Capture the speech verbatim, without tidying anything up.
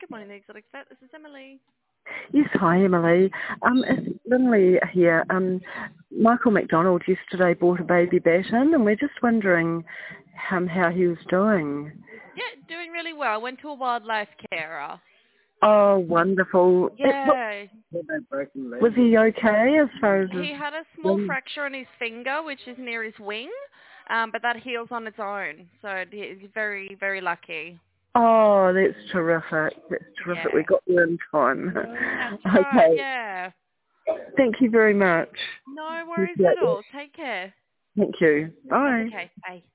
Good morning, the Exotic Vet. This is Emily. Yes, hi Emily. Um, it's Lindley here. Um, Michael McDonald yesterday bought a baby bat in, and we're just wondering um, how he was doing. Yeah, doing really well. Went to a wildlife carer. Oh, wonderful. It, wa- Yeah. was he okay as far as his He had a small wing? fracture on his finger, which is near his wing, um, but that heals on its own. So he's very, very lucky. Oh, that's terrific. That's terrific. We Yeah. got there in time. That's right, Okay. yeah. Thank you very much. No worries Appreciate at it. all. Take care. Thank you. That's Bye. okay. Bye.